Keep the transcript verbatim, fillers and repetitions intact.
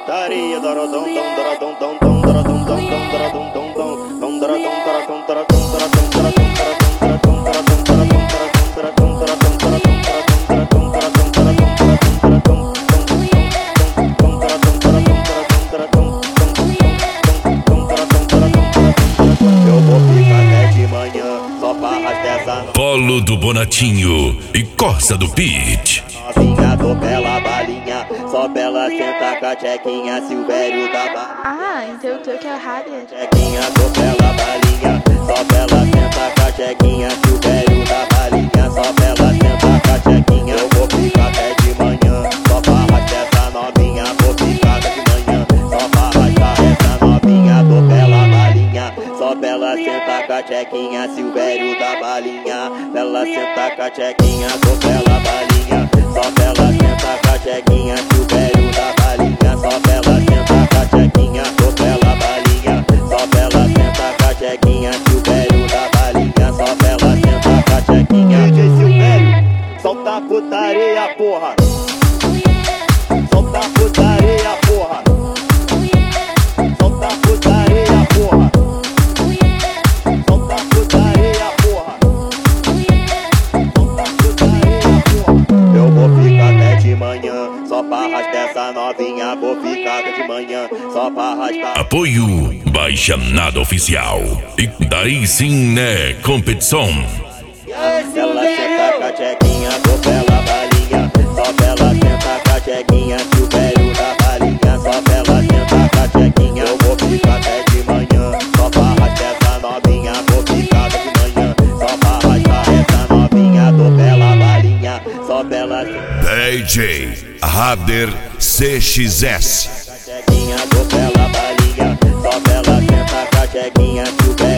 putaria, dorodom, dom, dorodom, dom, dom, dorodom, dom, dom, dorodom, dom, dom, dom, dorodom, dorodom, dorodom, dorodom, dorodom, dorodom, dorodom, dorodom, dorodom, dorodom, dorodom, eu vou ficar até de manhã, só farra dessa noite. Polo do Bonatinho e Corsa do Beat. Novinha, tô pela balinha, só pela senta com a tchequinha, Silvério da balinha. Ah, então eu tô que é rádio. Tchequinha, tô pela balinha, só pela senta com a tchequinha, Silvério da balinha, só pela senta com a tchequinha. Eu vou ficar até de manhã, só pra arrastar essa novinha, vou ficar até de manhã, só pra arrastar essa novinha, tô pela balinha, só pela senta com a tchequinha, Silvério da balinha, pela senta com a tchequinha, tô pela balinha, só pela senta com a tchequinha, Silvério da balinha, só pela senta com a tchequinha, tô pela balinha, só pela senta com a tchequinha, Silvério da balinha, só pela senta com a tchequinha. D J Silvério, solta a putaria, porra. Solta a putaria, porra. Solta a putaria, porra. Solta a putaria, porra. Solta a putaria, porra. Eu vou ficar até de manhã, só pra arrastar essa novinha, vou ficar até de manhã, só pra arrastar. Apoio Baixa Nada Oficial. E daí sim, né, competição. Ela senta com a tchequinha, tô pela balinha, só pela senta com a tchequinha, Silvério da balinha, só pela senta com a tchequinha. Eu vou ficar até de manhã, só pra arrastar essa novinha, vou ficar até de manhã, só pra arrastar essa novinha, tô pela balinha, só pela D J Rader C X S. tchequinha, tô pela balinha, só pela senta com a tchequinha, Silvério.